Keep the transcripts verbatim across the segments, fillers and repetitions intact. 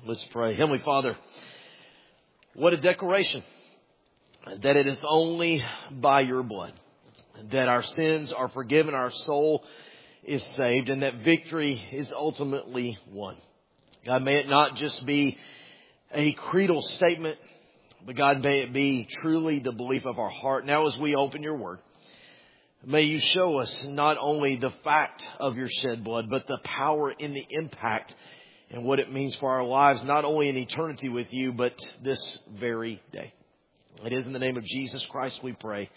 Let's pray. Heavenly Father, what a declaration that it is only by your blood that our sins are forgiven, our soul is saved, and that victory is ultimately won. God, may it not just be a creedal statement, but God, may it be truly the belief of our heart. Now as we open your word, may you show us not only the fact of your shed blood, but the power in the impact and what it means for our lives, not only in eternity with you, but this very day. It is in the name of Jesus Christ we pray.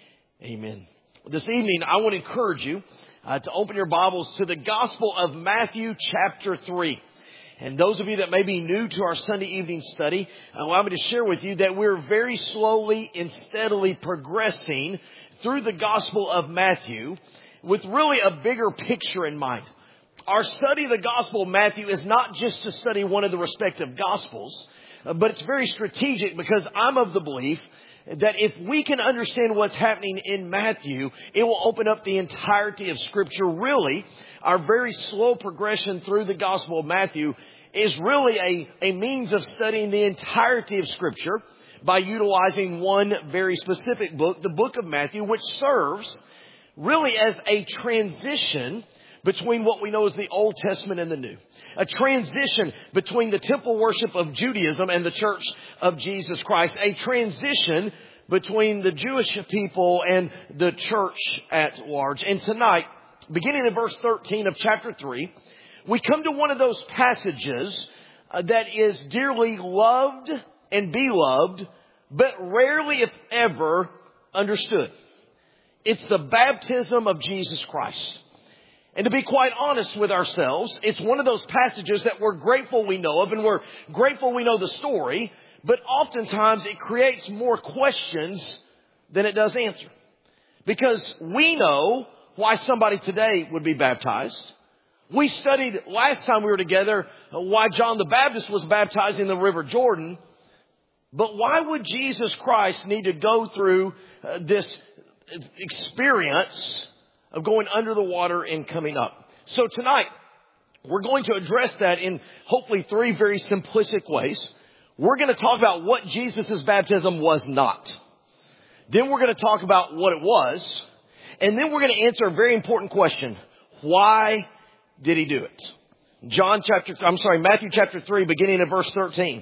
Amen. This evening, I want to encourage you uh, to open your Bibles to the Gospel of Matthew chapter three. And those of you that may be new to our Sunday evening study, allow me to share with you that we're very slowly and steadily progressing through the Gospel of Matthew with really a bigger picture in mind. Our study of the Gospel of Matthew is not just to study one of the respective Gospels, but it's very strategic because I'm of the belief that if we can understand what's happening in Matthew, it will open up the entirety of Scripture. Really, our very slow progression through the Gospel of Matthew is really a, a means of studying the entirety of Scripture by utilizing one very specific book, the book of Matthew, which serves really as a transition between what we know as the Old Testament and the New. A transition between the temple worship of Judaism and the church of Jesus Christ. A transition between the Jewish people and the church at large. And tonight, beginning in verse thirteen of chapter three, we come to one of those passages uh, that is dearly loved and beloved, but rarely, if ever, understood. It's the baptism of Jesus Christ. And to be quite honest with ourselves, it's one of those passages that we're grateful we know of, and we're grateful we know the story, but oftentimes it creates more questions than it does answer. Because we know why somebody today would be baptized. We studied last time we were together why John the Baptist was baptized in the River Jordan. But why would Jesus Christ need to go through uh, this experience of going under the water and coming up? So tonight, we're going to address that in hopefully three very simplistic ways. We're going to talk about what Jesus' baptism was not. Then we're going to talk about what it was. And then we're going to answer a very important question. Why did he do it? John chapter, I'm sorry, Matthew chapter three, beginning in verse thirteen.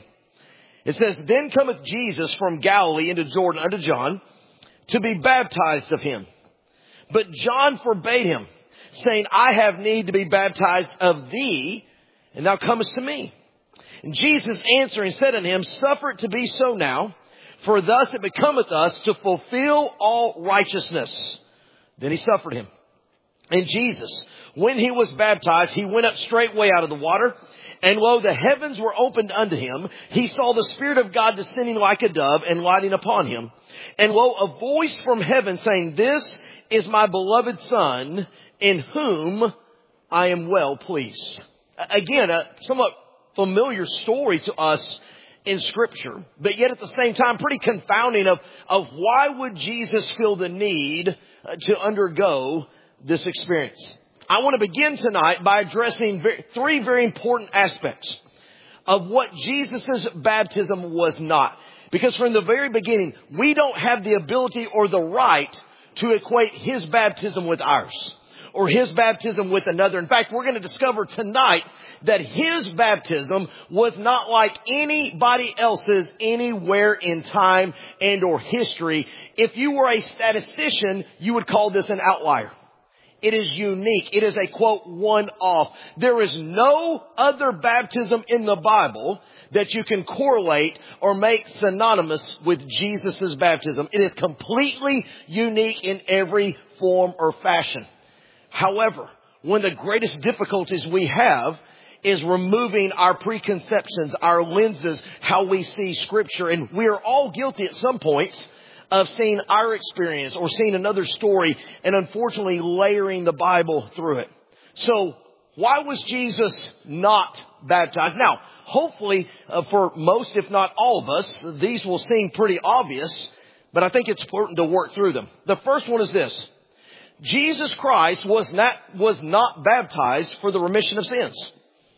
It says, Then cometh Jesus from Galilee into Jordan unto John to be baptized of him. But John forbade him, saying, I have need to be baptized of thee, and thou comest to me. And Jesus answering said unto him, Suffer it to be so now, for thus it becometh us to fulfill all righteousness. Then he suffered him. And Jesus, when he was baptized, he went up straightway out of the water. And lo, the heavens were opened unto him. He saw the Spirit of God descending like a dove and lighting upon him. And lo, a voice from heaven saying, This is my beloved Son, in whom I am well pleased. Again, a somewhat familiar story to us in Scripture, but yet at the same time pretty confounding of, of why would Jesus feel the need to undergo this experience. I want to begin tonight by addressing very, three very important aspects of what Jesus' baptism was not. Because from the very beginning, we don't have the ability or the right to equate his baptism with ours or his baptism with another. In fact, we're going to discover tonight that his baptism was not like anybody else's anywhere in time and or history. If you were a statistician, you would call this an outlier. It is unique. It is a, quote, one-off. There is no other baptism in the Bible that you can correlate or make synonymous with Jesus' baptism. It is completely unique in every form or fashion. However, one of the greatest difficulties we have is removing our preconceptions, our lenses, how we see Scripture. And we are all guilty at some points of seeing our experience or seeing another story and unfortunately layering the Bible through it. So why was Jesus not baptized? Now, hopefully uh, for most, if not all of us, these will seem pretty obvious, but I think it's important to work through them. The first one is this. Jesus Christ was not, was not baptized for the remission of sins.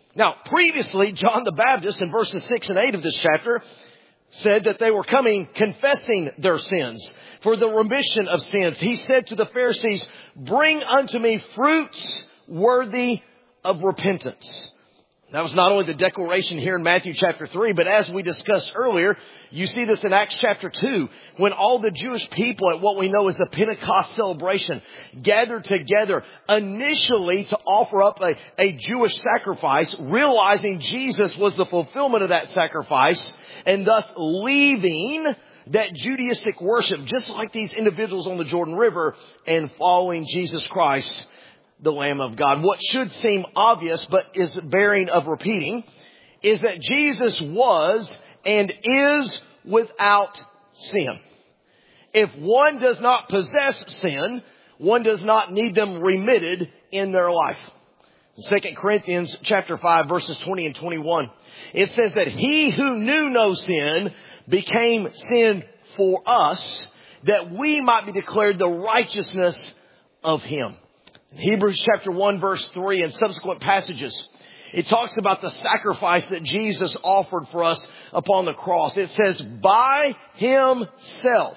Now, previously, John the Baptist in verses six and eight of this chapter said that they were coming confessing their sins for the remission of sins. He said to the Pharisees, bring unto me fruits worthy of repentance. That was not only the declaration here in Matthew chapter three, but as we discussed earlier, you see this in Acts chapter two, when all the Jewish people at what we know as the Pentecost celebration gathered together initially to offer up a, a Jewish sacrifice, realizing Jesus was the fulfillment of that sacrifice, and thus leaving that Judaistic worship, just like these individuals on the Jordan River, and following Jesus Christ, the Lamb of God. What should seem obvious, but is bearing of repeating, is that Jesus was and is without sin. If one does not possess sin, one does not need them remitted in their life. In Second Corinthians chapter five, verses twenty and twenty-one, it says that he who knew no sin became sin for us, that we might be declared the righteousness of him. In Hebrews chapter one, verse three and subsequent passages, it talks about the sacrifice that Jesus offered for us upon the cross. It says, by himself,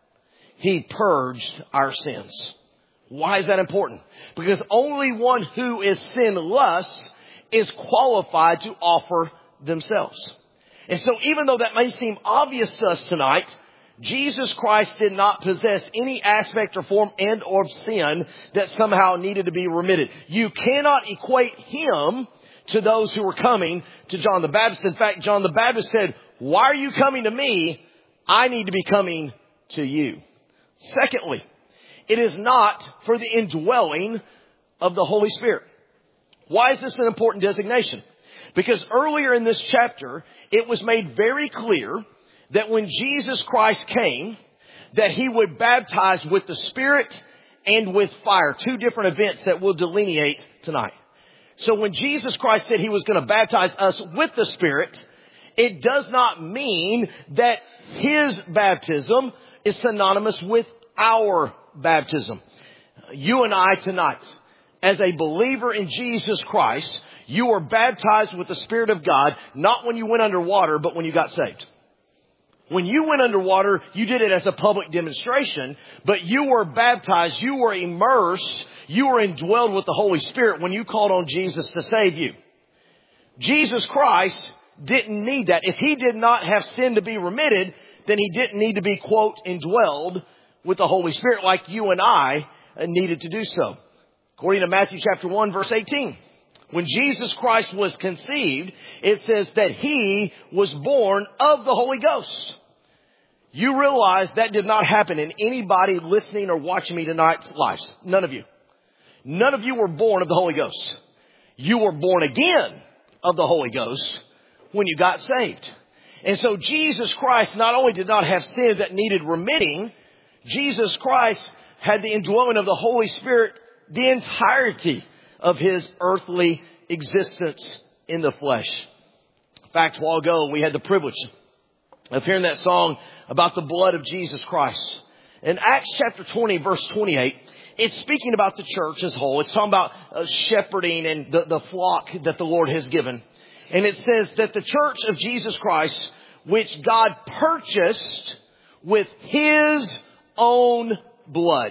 he purged our sins. Why is that important? Because only one who is sinless is qualified to offer themselves. And so even though that may seem obvious to us tonight, Jesus Christ did not possess any aspect or form and or sin that somehow needed to be remitted. You cannot equate him to those who were coming to John the Baptist. In fact, John the Baptist said, why are you coming to me? I need to be coming to you. Secondly, it is not for the indwelling of the Holy Spirit. Why is this an important designation? Because earlier in this chapter, it was made very clear that when Jesus Christ came, that he would baptize with the Spirit and with fire. Two different events that we'll delineate tonight. So when Jesus Christ said he was going to baptize us with the Spirit, it does not mean that his baptism is synonymous with our baptism. You and I tonight, as a believer in Jesus Christ, you were baptized with the Spirit of God, not when you went underwater, but when you got saved. When you went underwater, you did it as a public demonstration, but you were baptized, you were immersed, you were indwelled with the Holy Spirit when you called on Jesus to save you. Jesus Christ didn't need that. If he did not have sin to be remitted, then he didn't need to be, quote, indwelled with the Holy Spirit like you and I needed to do so. According to Matthew chapter one, verse eighteen. When Jesus Christ was conceived, it says that he was born of the Holy Ghost. You realize that did not happen in anybody listening or watching me tonight's lives. None of you. None of you were born of the Holy Ghost. You were born again of the Holy Ghost when you got saved. And so Jesus Christ not only did not have sins that needed remitting, Jesus Christ had the indwelling of the Holy Spirit the entirety of his earthly existence in the flesh. In fact, a while ago, we had the privilege of hearing that song about the blood of Jesus Christ. In Acts chapter twenty, verse twenty-eight, it's speaking about the church as a whole. It's talking about uh, shepherding and the, the flock that the Lord has given. And it says that the church of Jesus Christ, which God purchased with his own blood.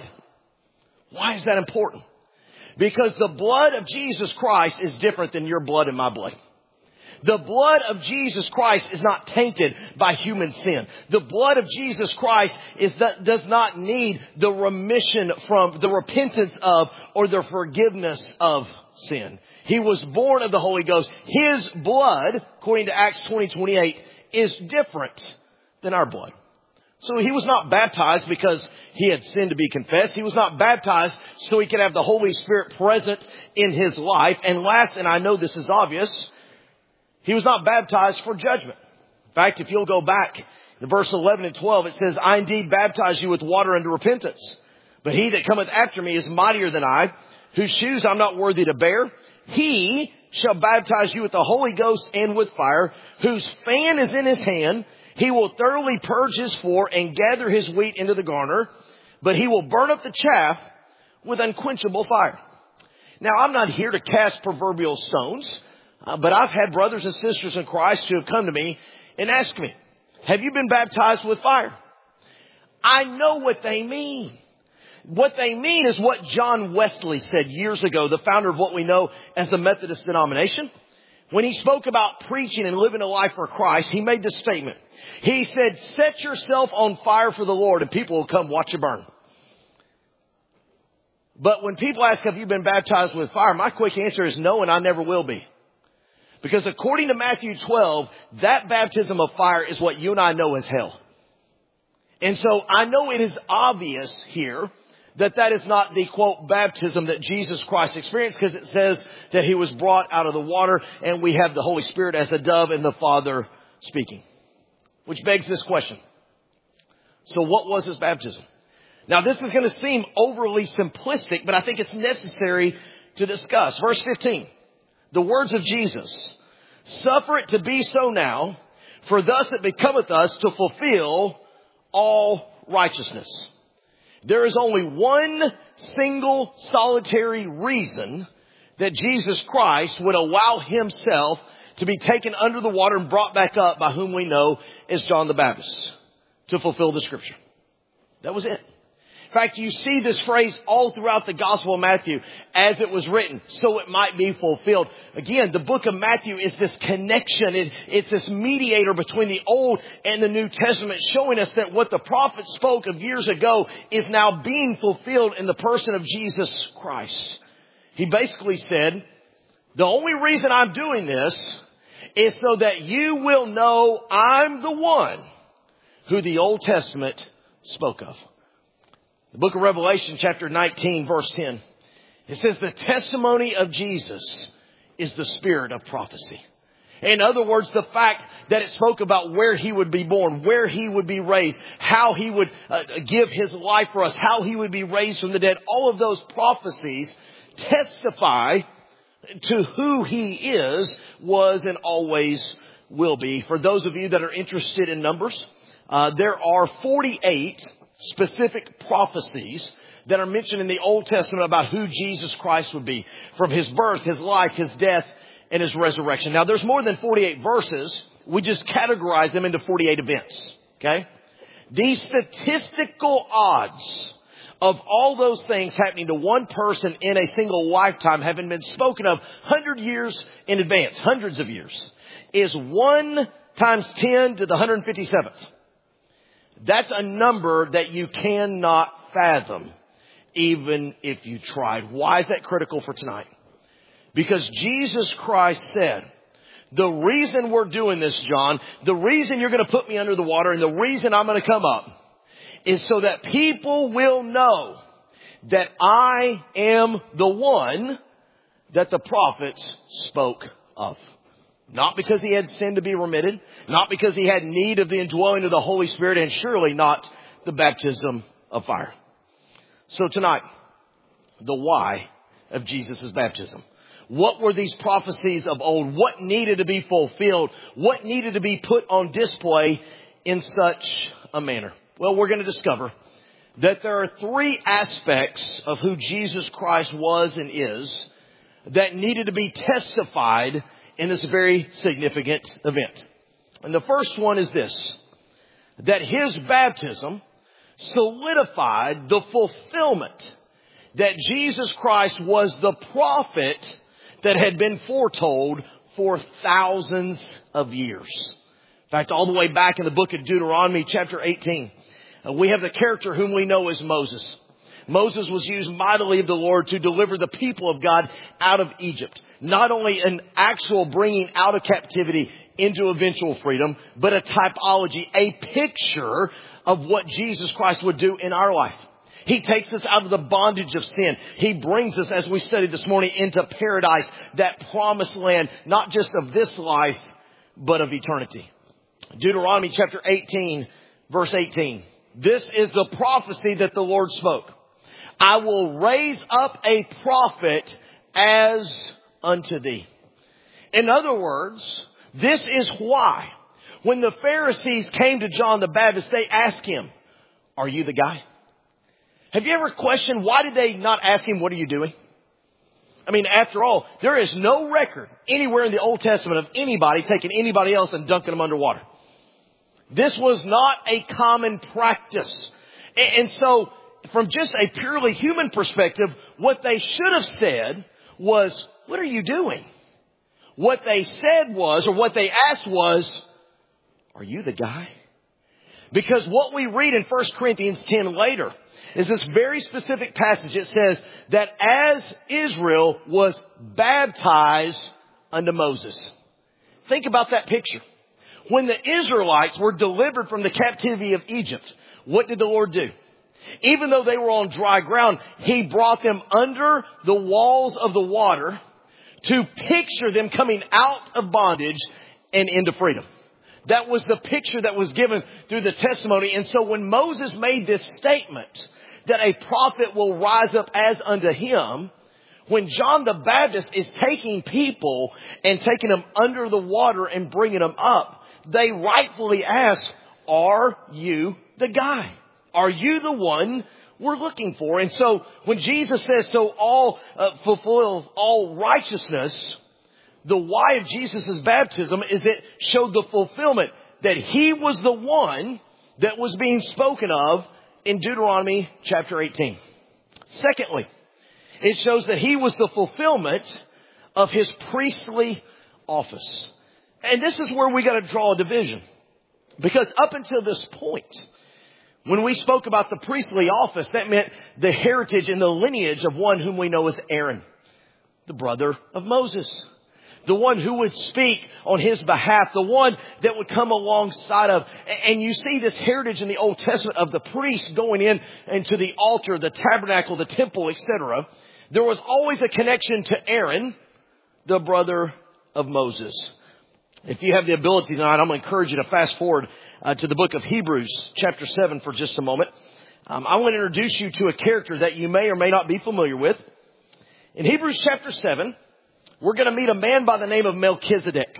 Why is that important? Because the blood of Jesus Christ is different than your blood and my blood. The blood of Jesus Christ is not tainted by human sin. The blood of Jesus Christ is that does not need the remission from, the repentance of, or the forgiveness of sin. He was born of the Holy Ghost. His blood, according to Acts twenty twenty-eight, is different than our blood. So he was not baptized because he had sinned to be confessed. He was not baptized so he could have the Holy Spirit present in his life. And last, and I know this is obvious, he was not baptized for judgment. In fact, if you'll go back in verse eleven and twelve, it says, I indeed baptize you with water unto repentance. But he that cometh after me is mightier than I, whose shoes I'm not worthy to bear. He shall baptize you with the Holy Ghost and with fire, whose fan is in his hand. He will thoroughly purge his floor and gather his wheat into the garner, but he will burn up the chaff with unquenchable fire. Now, I'm not here to cast proverbial stones. Uh, but I've had brothers and sisters in Christ who have come to me and asked me, have you been baptized with fire? I know what they mean. What they mean is what John Wesley said years ago, the founder of what we know as the Methodist denomination. When he spoke about preaching and living a life for Christ, he made this statement. He said, set yourself on fire for the Lord and people will come watch you burn. But when people ask, have you been baptized with fire? My quick answer is no, and I never will be. Because according to Matthew twelve, that baptism of fire is what you and I know as hell. And so I know it is obvious here that that is not the, quote, baptism that Jesus Christ experienced, because it says that he was brought out of the water and we have the Holy Spirit as a dove and the Father speaking. Which begs this question. So what was his baptism? Now this is going to seem overly simplistic, but I think it's necessary to discuss. Verse fifteen, the words of Jesus, suffer it to be so now, for thus it becometh us to fulfill all righteousness. There is only one single solitary reason that Jesus Christ would allow himself to be taken under the water and brought back up by whom we know as John the Baptist, to fulfill the scripture. That was it. In fact, you see this phrase all throughout the Gospel of Matthew, as it was written, so it might be fulfilled. Again, the book of Matthew is this connection. It, it's this mediator between the Old and the New Testament, showing us that what the prophet spoke of years ago is now being fulfilled in the person of Jesus Christ. He basically said, the only reason I'm doing this is so that you will know I'm the one who the Old Testament spoke of. The book of Revelation, chapter nineteen, verse ten. It says the testimony of Jesus is the spirit of prophecy. In other words, the fact that it spoke about where he would be born, where he would be raised, how he would uh, give his life for us, how he would be raised from the dead. All of those prophecies testify to who he is, was, and always will be. For those of you that are interested in numbers, uh, there are forty-eight specific prophecies that are mentioned in the Old Testament about who Jesus Christ would be, from his birth, his life, his death, and his resurrection. Now, there's more than forty-eight verses. We just categorize them into forty-eight events. Okay? These statistical odds of all those things happening to one person in a single lifetime, having been spoken of one hundred years in advance, hundreds of years, is one times ten to the one hundred fifty-seventh. That's a number that you cannot fathom, even if you tried. Why is that critical for tonight? Because Jesus Christ said, the reason we're doing this, John, the reason you're going to put me under the water and the reason I'm going to come up is so that people will know that I am the one that the prophets spoke of. Not because he had sin to be remitted, not because he had need of the indwelling of the Holy Spirit, and surely not the baptism of fire. So tonight, the why of Jesus' baptism. What were these prophecies of old? What needed to be fulfilled? What needed to be put on display in such a manner? Well, we're going to discover that there are three aspects of who Jesus Christ was and is that needed to be testified in this very significant event. And the first one is this, that his baptism solidified the fulfillment that Jesus Christ was the prophet that had been foretold for thousands of years. In fact, all the way back in the book of Deuteronomy, chapter eighteen, uh, we have the character whom we know as Moses. Moses was used mightily of the Lord to deliver the people of God out of Egypt. Not only an actual bringing out of captivity into eventual freedom, but a typology, a picture of what Jesus Christ would do in our life. He takes us out of the bondage of sin. He brings us, as we studied this morning, into paradise, that promised land, not just of this life, but of eternity. Deuteronomy chapter eighteen, verse eighteen. This is the prophecy that the Lord spoke. I will raise up a prophet as unto thee. In other words, this is why when the Pharisees came to John the Baptist, they asked him, are you the guy? Have you ever questioned why did they not ask him, what are you doing? I mean, after all, there is no record anywhere in the Old Testament of anybody taking anybody else and dunking them underwater. This was not a common practice. And so, from just a purely human perspective, what they should have said was, what are you doing? What they said was, or what they asked was, are you the guy? Because what we read in First Corinthians ten later is this very specific passage. It says that as Israel was baptized unto Moses. Think about that picture. When the Israelites were delivered from the captivity of Egypt, what did the Lord do? Even though they were on dry ground, He brought them under the walls of the water to picture them coming out of bondage and into freedom. That was the picture that was given through the testimony. And so when Moses made this statement that a prophet will rise up as unto him, when John the Baptist is taking people and taking them under the water and bringing them up, they rightfully ask, are you the guy? Are you the one we're looking for? And so when Jesus says, so all uh, fulfill all righteousness, the why of Jesus' baptism is it showed the fulfillment that He was the one that was being spoken of in Deuteronomy chapter eighteen. Secondly, it shows that He was the fulfillment of His priestly office. And this is where we got to draw a division. Because up until this point, when we spoke about the priestly office, that meant the heritage and the lineage of one whom we know as Aaron, the brother of Moses. The one who would speak on his behalf, the one that would come alongside of. And you see this heritage in the Old Testament of the priest going in into the altar, the tabernacle, the temple, et cetera. There was always a connection to Aaron, the brother of Moses. If you have the ability tonight, I'm going to encourage you to fast forward uh, to the book of Hebrews, chapter seven, for just a moment. Um, I want to introduce you to a character that you may or may not be familiar with. In Hebrews chapter seven, we're going to meet a man by the name of Melchizedek.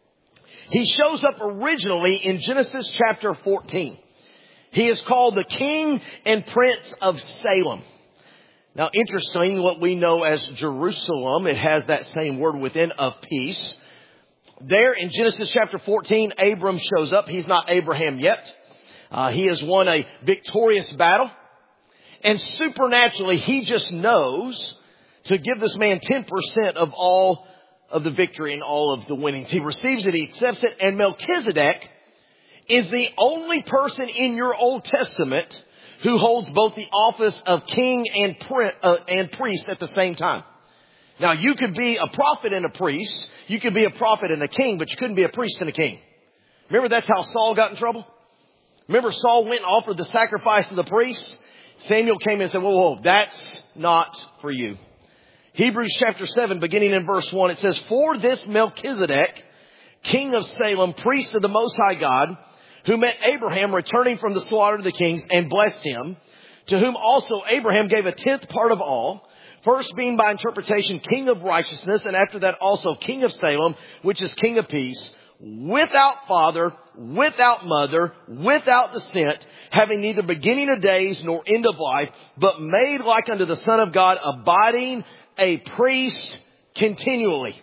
He shows up originally in Genesis chapter fourteen. He is called the King and Prince of Salem. Now, interesting, what we know as Jerusalem, it has that same word within, of peace. There in Genesis chapter fourteen, Abram shows up. He's not Abraham yet. Uh, he has won a victorious battle. And supernaturally, he just knows to give this man ten percent of all of the victory and all of the winnings. He receives it, he accepts it, and Melchizedek is the only person in your Old Testament who holds both the office of king and, pri- uh, and priest at the same time. Now, you could be a prophet and a priest. You could be a prophet and a king, but you couldn't be a priest and a king. Remember, that's how Saul got in trouble? Remember, Saul went and offered the sacrifice to the priest? Samuel came in and said, whoa, whoa, that's not for you. Hebrews chapter seven, beginning in verse one, it says, for this Melchizedek, king of Salem, priest of the Most High God, who met Abraham returning from the slaughter of the kings and blessed him, to whom also Abraham gave a tenth part of all, first being by interpretation king of righteousness, and after that also king of Salem, which is king of peace, without father, without mother, without descent, having neither beginning of days nor end of life, but made like unto the Son of God, abiding a priest continually.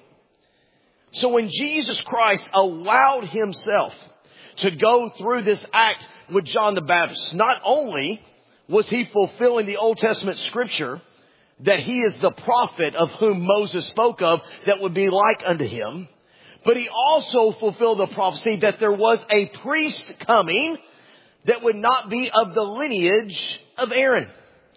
So when Jesus Christ allowed Himself to go through this act with John the Baptist, not only was He fulfilling the Old Testament scripture that He is the prophet of whom Moses spoke of that would be like unto Him, but He also fulfilled the prophecy that there was a priest coming that would not be of the lineage of Aaron.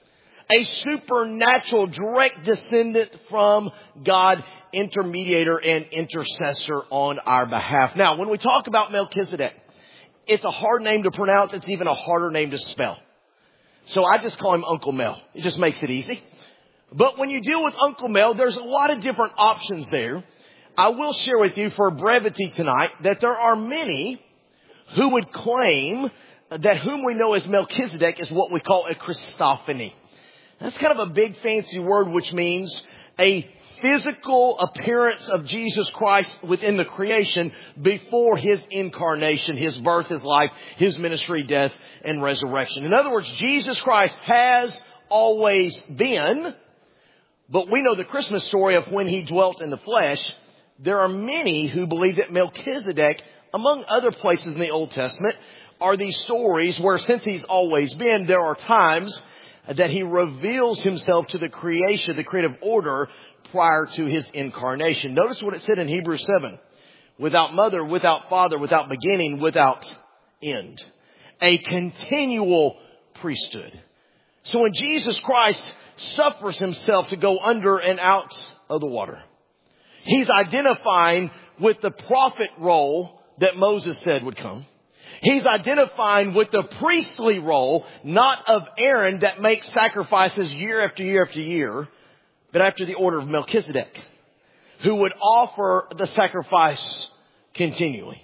A supernatural direct descendant from God, intermediator and intercessor on our behalf. Now, when we talk about Melchizedek, it's a hard name to pronounce. It's even a harder name to spell. So I just call him Uncle Mel. It just makes it easy. But when you deal with Uncle Mel, there's a lot of different options there. I will share with you for brevity tonight that there are many who would claim that whom we know as Melchizedek is what we call a Christophany. That's kind of a big fancy word, which means a physical appearance of Jesus Christ within the creation before His incarnation, His birth, His life, His ministry, death, and resurrection. In other words, Jesus Christ has always been, But we know the Christmas story of when he dwelt in the flesh. There are many who believe that Melchizedek, among other places in the Old Testament, are these stories where, since he's always been, there are times that he reveals himself to the creation, the creative order, prior to his incarnation. Notice what it said in Hebrews seven. Without mother, without father, without beginning, without end. A continual priesthood. So when Jesus Christ suffers himself to go under and out of the water, he's identifying with the prophet role that Moses said would come. He's identifying with the priestly role, not of Aaron that makes sacrifices year after year after year, but after the order of Melchizedek, who would offer the sacrifice continually.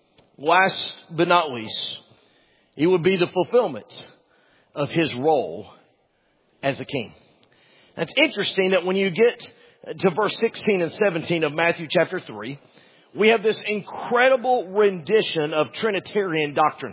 Last but not least, it would be the fulfillment of his role as a king. It's interesting that when you get to verse sixteen and seventeen of Matthew chapter three, we have this incredible rendition of Trinitarian doctrine.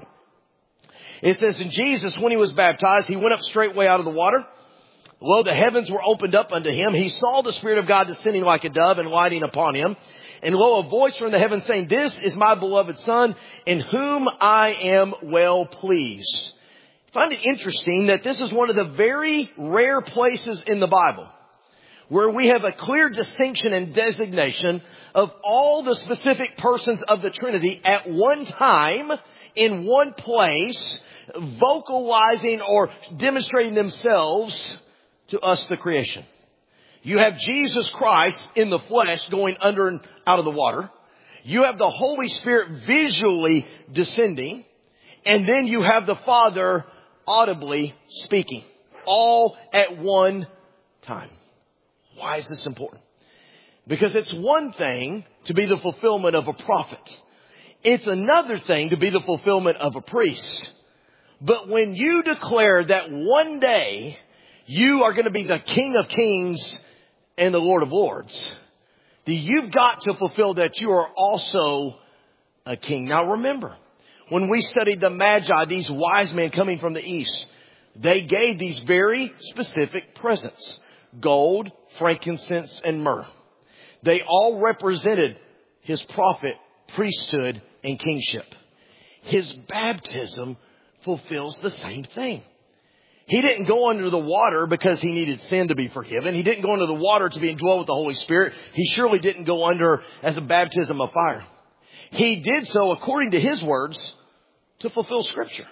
It says, in Jesus, when he was baptized, he went up straightway out of the water. Lo, the heavens were opened up unto him. He saw the Spirit of God descending like a dove and lighting upon him. And lo, a voice from the heavens saying, this is my beloved Son, in whom I am well pleased. I find it interesting that this is one of the very rare places in the Bible where we have a clear distinction and designation of all the specific persons of the Trinity at one time, in one place, vocalizing or demonstrating themselves to us, the creation. You have Jesus Christ in the flesh going under and out of the water. You have the Holy Spirit visually descending. And then you have the Father audibly speaking, all at one time. Why is this important? Because it's one thing to be the fulfillment of a prophet. It's another thing to be the fulfillment of a priest. But when you declare that one day you are going to be the King of Kings and the Lord of Lords, then you've got to fulfill that you are also a king. Now remember, when we studied the Magi, these wise men coming from the east, they gave these very specific presents: gold, frankincense, and myrrh. They all represented his prophet, priesthood, and kingship. His baptism fulfills the same thing. He didn't go under the water because he needed sin to be forgiven. He didn't go under the water to be indwelled with the Holy Spirit. He surely didn't go under as a baptism of fire. He did so, according to his words, to fulfill Scripture,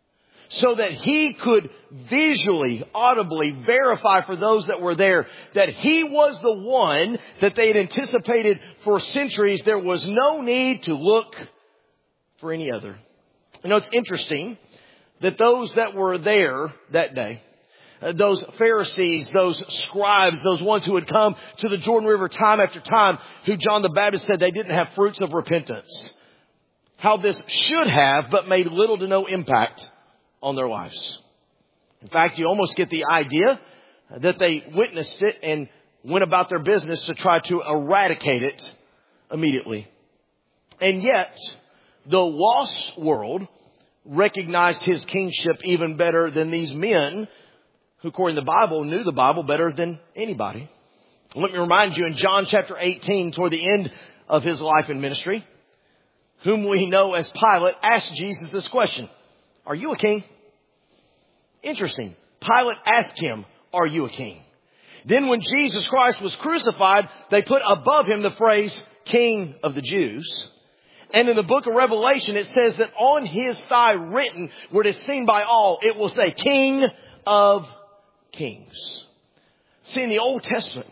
so that he could visually, audibly verify for those that were there that he was the one that they had anticipated for centuries. There was no need to look for any other. You know, it's interesting that those that were there that day, uh, those Pharisees, those scribes, those ones who had come to the Jordan River time after time, who John the Baptist said they didn't have fruits of repentance, how this should have but made little to no impact on their lives. In fact, you almost get the idea that they witnessed it and went about their business to try to eradicate it immediately. And yet, the lost world recognized his kingship even better than these men who, according to the Bible, knew the Bible better than anybody. Let me remind you, in John chapter eighteen, toward the end of his life and ministry, whom we know as Pilate asked Jesus this question: are you a king? Interesting. Pilate asked him, are you a king? Then when Jesus Christ was crucified, they put above him the phrase, King of the Jews. And in the book of Revelation, it says that on his thigh written, where it is seen by all, it will say, King of Kings. See, in the Old Testament,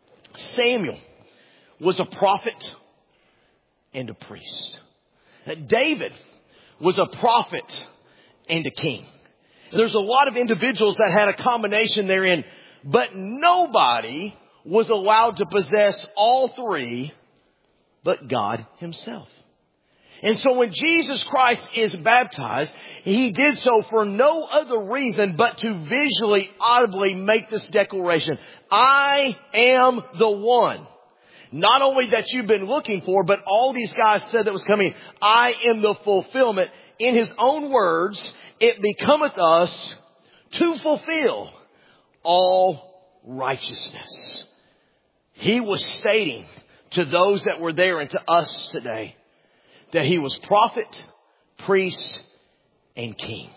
Samuel was a prophet and a priest. David was a prophet and a king. There's a lot of individuals that had a combination therein, but nobody was allowed to possess all three but God himself. And so when Jesus Christ is baptized, he did so for no other reason but to visually, audibly make this declaration: I am the one. Not only that you've been looking for, but all these guys said that was coming. I am the fulfillment. In his own words, it becometh us to fulfill all righteousness. He was stating to those that were there and to us today that he was prophet, priest, and king.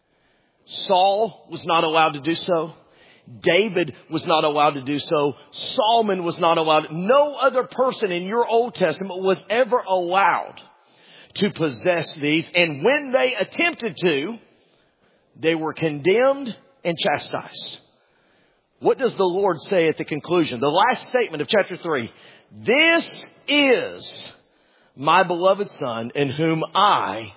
Saul was not allowed to do so. David was not allowed to do so. Solomon was not allowed. No other person in your Old Testament was ever allowed to possess these. And when they attempted to, they were condemned and chastised. What does the Lord say at the conclusion? The last statement of chapter three. This is my beloved Son in whom I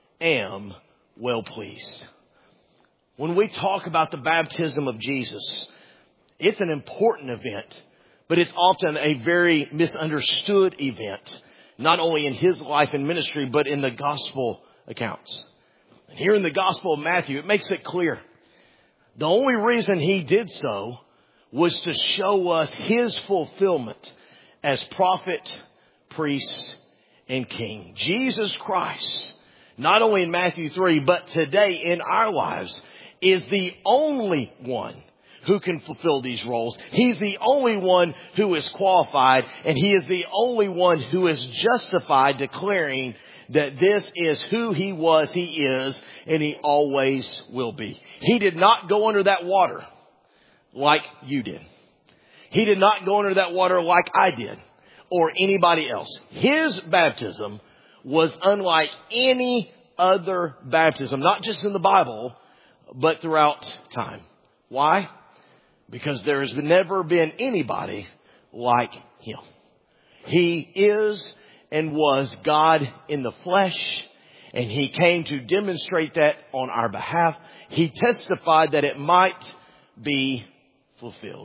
am well pleased. When we talk about the baptism of Jesus, it's an important event, but it's often a very misunderstood event, not only in his life and ministry, but in the gospel accounts. And here in the Gospel of Matthew, it makes it clear. The only reason he did so was to show us his fulfillment as prophet, priest, and king. Jesus Christ, not only in Matthew three, but today in our lives, is the only one who can fulfill these roles. He's the only one who is qualified, and he is the only one who is justified, declaring that this is who he was, he is, and he always will be. He did not go under that water like you did. He did not go under that water like I did or anybody else. His baptism was unlike any other baptism, not just in the Bible, but throughout time. Why? Because there has never been anybody like him. He is and was God in the flesh, and he came to demonstrate that on our behalf. He testified that it might be fulfilled.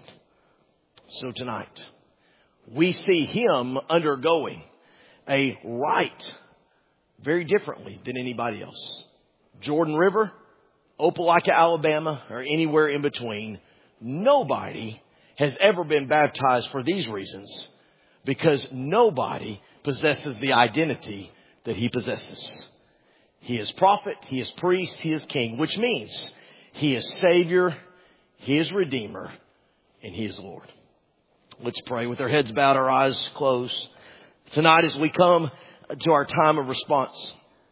So tonight, we see him undergoing a rite very differently than anybody else. Jordan River, Opelika, Alabama, or anywhere in between, nobody has ever been baptized for these reasons, because nobody possesses the identity that he possesses. He is prophet, he is priest, he is king, which means he is Savior, he is Redeemer, and he is Lord. Let's pray with our heads bowed, our eyes closed. Tonight as we come to our time of response,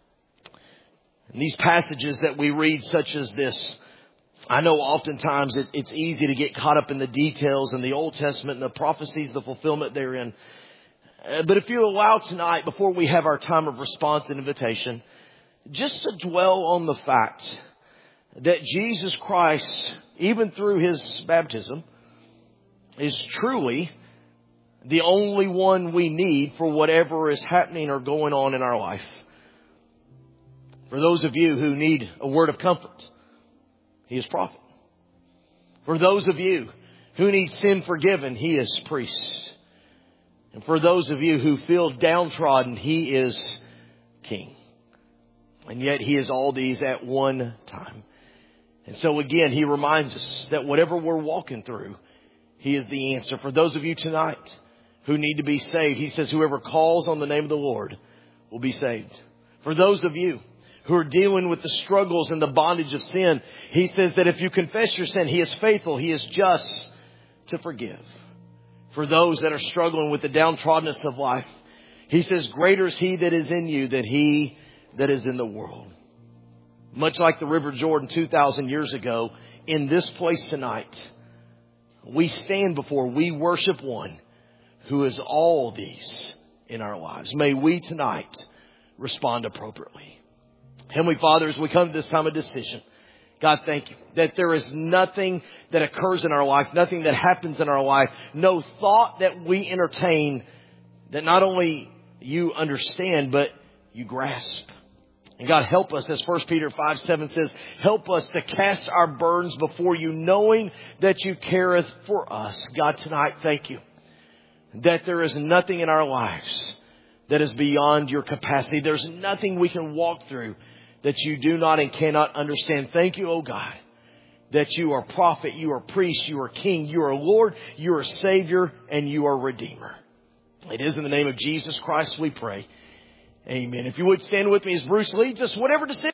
and these passages that we read such as this, I know oftentimes it, it's easy to get caught up in the details in the Old Testament and the prophecies, the fulfillment therein. Uh, but if you allow tonight, before we have our time of response and invitation, just to dwell on the fact that Jesus Christ, even through his baptism, is truly the only one we need for whatever is happening or going on in our life. For those of you who need a word of comfort, he is prophet. For those of you who need sin forgiven, he is priest. And for those of you who feel downtrodden, he is king. And yet he is all these at one time. And so again, he reminds us that whatever we're walking through, he is the answer. For those of you tonight who need to be saved, he says whoever calls on the name of the Lord will be saved. For those of you who are dealing with the struggles and the bondage of sin, he says that if you confess your sin, he is faithful, he is just to forgive. For those that are struggling with the downtroddenness of life, he says greater is he that is in you than he that is in the world. Much like the River Jordan two thousand years ago, in this place tonight, we stand before, we worship one who is all these in our lives. May we tonight respond appropriately. Heavenly Father, as we come to this time of decision, God, thank you that there is nothing that occurs in our life, nothing that happens in our life, no thought that we entertain that not only you understand, but you grasp. And God, help us, as First Peter five seven says, help us to cast our burdens before you, knowing that you careth for us. God, tonight, thank you that there is nothing in our lives that is beyond your capacity. There's nothing we can walk through that you do not and cannot understand. Thank you, oh God, that you are prophet, you are priest, you are king, you are Lord, you are Savior, and you are Redeemer. It is in the name of Jesus Christ we pray. Amen. If you would stand with me as Bruce leads us, whatever decision